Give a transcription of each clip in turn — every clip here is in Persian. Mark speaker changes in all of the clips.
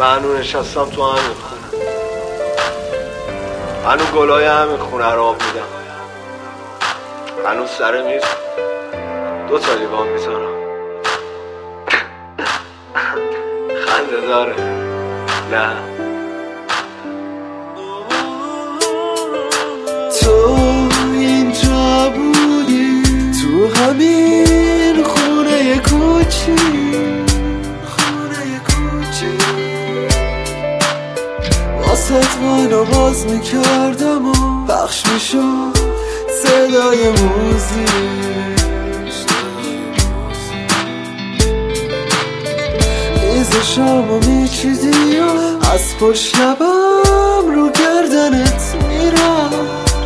Speaker 1: هنو نشستم تو همین خونه، هنو گلای همین خونه رو آب میدم، هنو سر میز 2 تا لیوان میذارم. خنده داره نه؟
Speaker 2: تو اینجا بودی، تو همین خونه کوچی، واسه منو باز میکردم و پخش میشد صدای موزیک. میز شامو میچیدی و از پشت لبم رو گردنت میرم.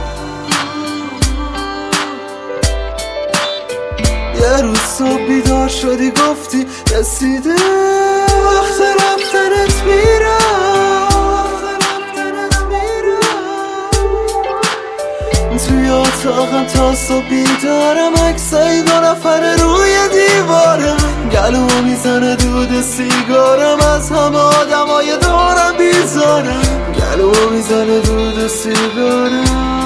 Speaker 2: یه روز صبح بیدار شدی گفتی رسیده وقت رفتنت میرم. توی اتاقم تا صبح بیدارم، عکسای 2 نفره روی دیوارم، گلومو میزنه دود سیگارم، از همه آدمای دورم بیزارم، گلومو میزنه دود سیگارم.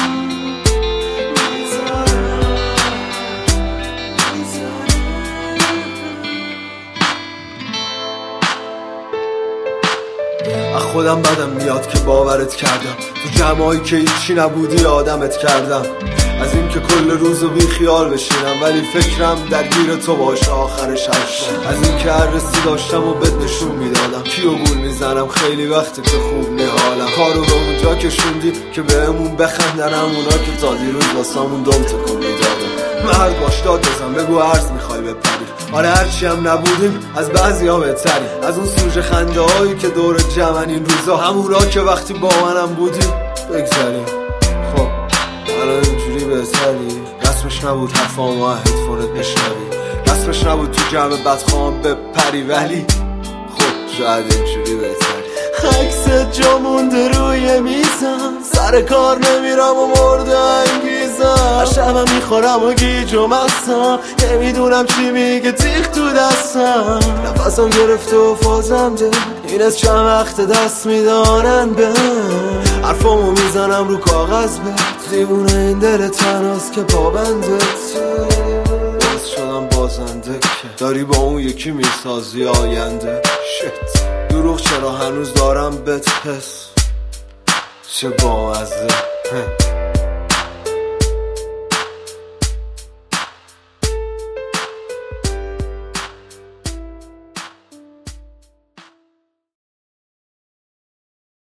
Speaker 2: خودم بدم میاد که باورت کردم، تو جمعایی که هیچی نبودی آدمت کردم. از این که کل روزو بی خیال بشینم ولی فکرم درگیر تو باشه آخرش هشتم. از این که هر رسی داشتم و بد نشون میدادم، کیو گول میزنم خیلی وقتی که خوب نیحالم. کارو به اونجا کشوندی که بهمون بخندن همونا که تا دیروز واسمون دم تکون میدادن. مرد باش داد بزن بگو عرض میخوای بپری، آره هرچی هم نبودیم از بعضی ها بهتری. از اون سوژه خنده هایی که دور جمعن این روزا، همونا که وقتی با منم بودی بگذاریم. خب الان اینجوری بهتری، رسمش نبود حرفامو هدفونت بشنوی، رسمش نبود تو جمع بدخوام بپری، ولی خب شاید اینجوری بهتری. عکست جا مونده روی میزم، سر کار نمیرم و مرده انگیزم، هر شبم میخورم و گیج و مستم، نمیدونم چی میگه تیخ تو دستم، نفسم گرفته و فازم ده، این از چند وقت دست میدانن به حرفامو میزنم رو کاغذ به دیوونه این دل تناست که پابندت. باز شدم بازنده که داری با اون یکی میسازی آینده. شت دروغ چرا هنوز دارم بهت حس، چه بامزه.